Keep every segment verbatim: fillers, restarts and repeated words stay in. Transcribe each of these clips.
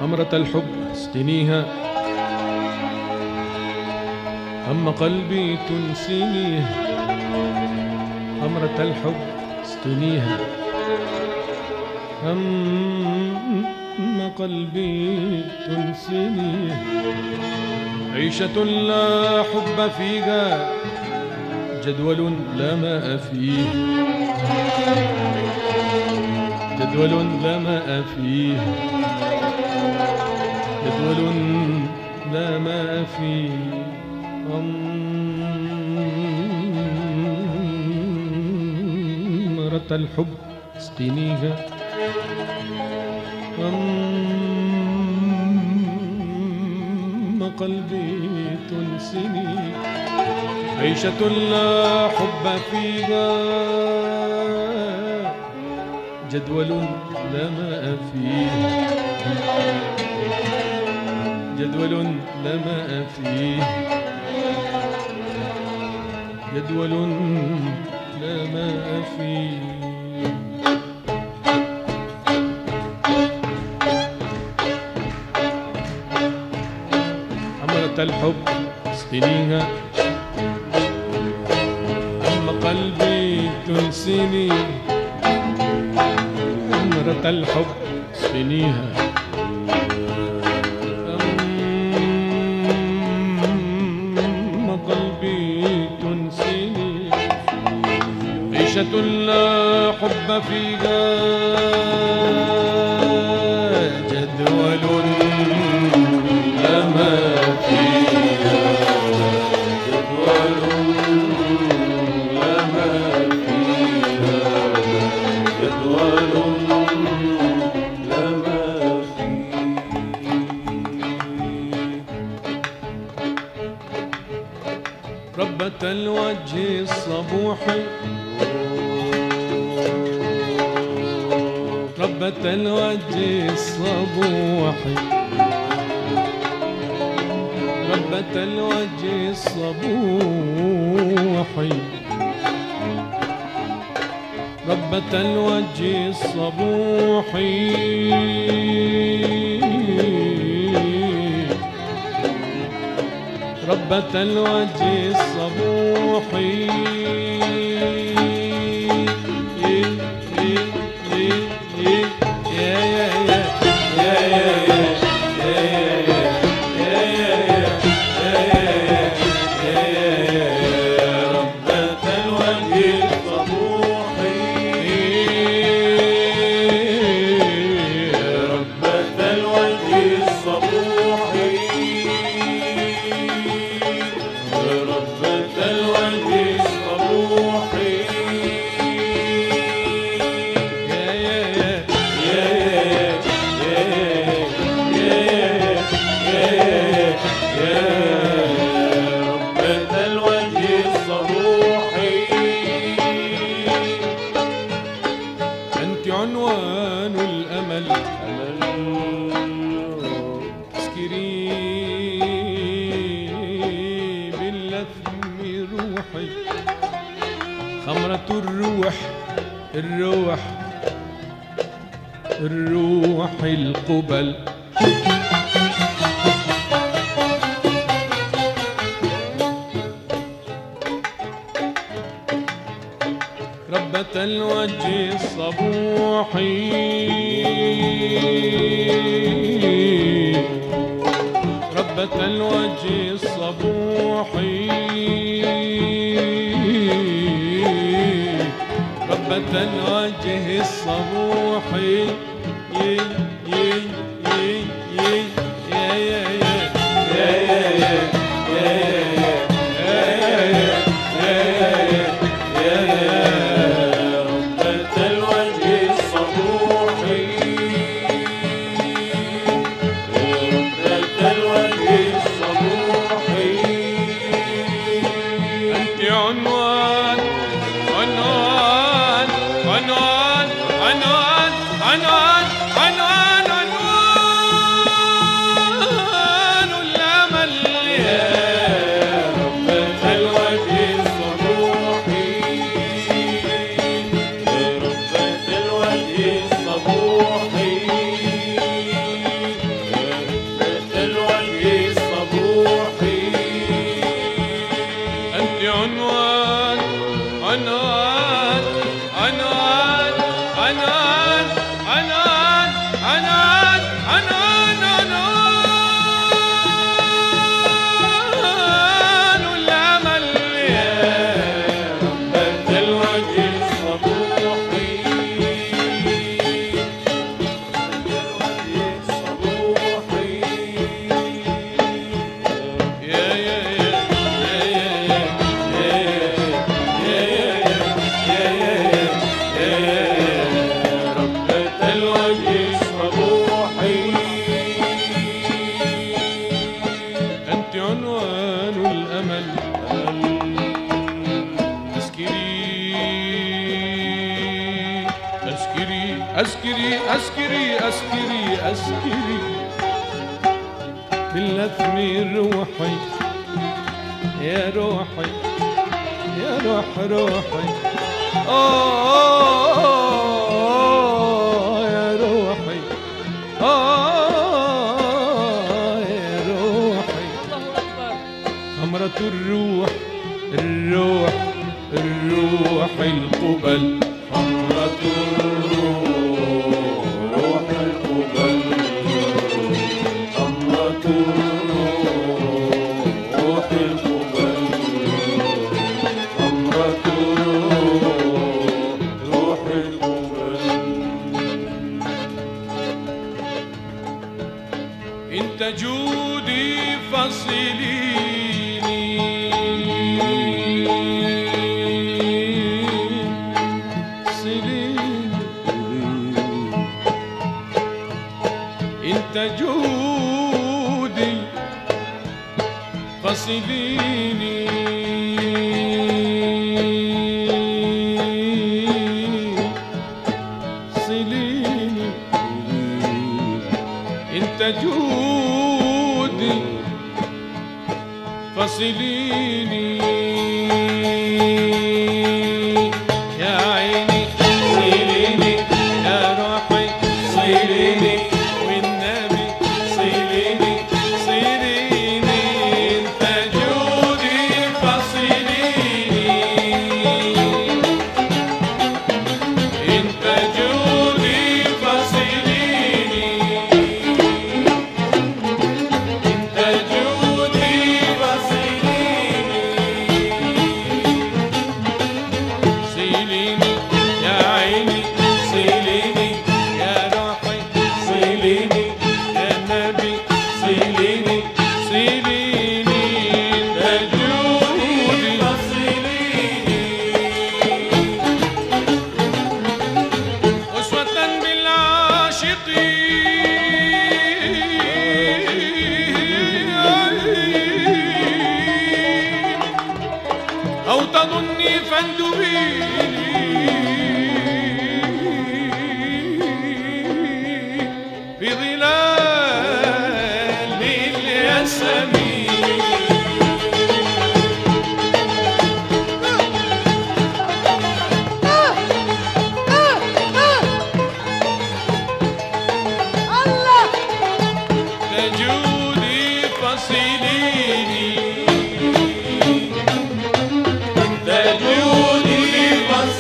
خمرة الحب اسقنيها، هم قلبي تنسينيها. خمرة الحب اسقنيها، هم قلبي تنسينيها. عيشة لا حب فيها، جدول لا ماء فيه. جدول لا ماء فيه، جدول لا ماء فيه. خمرة الحب اسقنيها، هم قلبي تنسني. عيشة لا حب فيها، جدول لا ماء فيه. جدول لا ماء فيه، جدول لا ماء فيه. خمرة الحب اسقنيها، هم قلبي تنسيني. خمرة الحب اسقنيها، هم قلبي تنسيني. عيشة لا حب فيها، جدول لا ماء فيها. جدول لا ماء فيها، جدول لا ماء فيها. ربة الوجه الصبوح، ربة الوجه الصبوح، ربة الوجه الصبوح، ربة الوجه الصبوح. ربة الوجه الصبوح، عنوان الأمل. اسكري باللثم روحي، خمرة الروح، الروح الروح القبل. ربة الوجه الصبوح، ربة الوجه الصبوح، ربة الوجه الصبوح. يي يي يي يي يا يا يا يا يا عنوان عنوان عنوان عنوان عنوان عنوان عنوان الأمل. يا ربة الوجه الصبوح، يا ربة الوجه الصبوح، يا انت عنوان عنوان عنوان عنوان عنوان عنوان عنوان عنوان الأمل يا ربة الوجه الصبوحي يا يا أنت عنوان الأمل أسكري أسكري أسكري أسكري أسكري باللثم روحي يا روحي يا روح روحي آه يا روحي آه يا روحي خمرة الروح الروح الروح القبل خمرة الروح القبل خمرة الروح القبل خمرة الروح القبل انت جودي انت جودي فصليني صليني انت جودي فصليني يا عيني صليني يا روحي صليني أو تظني فاندبيني في ظلال الياسمين تجودي فصليني تجودي فصليني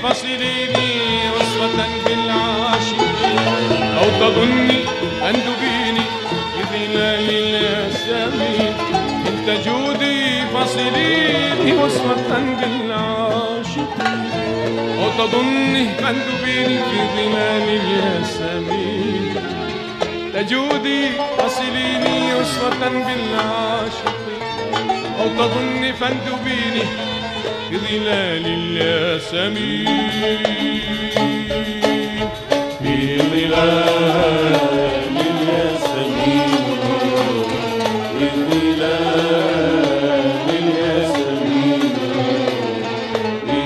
فصليني وصفة بالعاشقين أو تظني أن تبيني بظلال الياسمين انت جودي فصليني وصفة بالعاشقين أو تظني أن تبيني في ظلال الياسمين تجودي فصليني وصفة بالعاشقين أو تظني فانتبيني في ظلال الياسمين في ظلال الياسمين في ظلال الياسمين في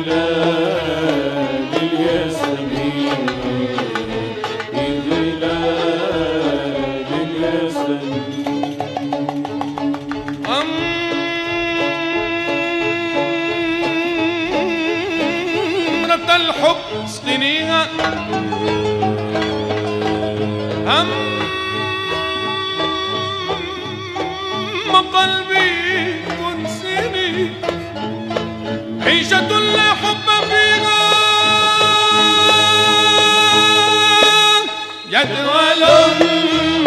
ظلال الياسمين في ظلال الياسمين أمرة الحب اسقنيها هم قلبي تنسني عيشة لا حب فيها جدول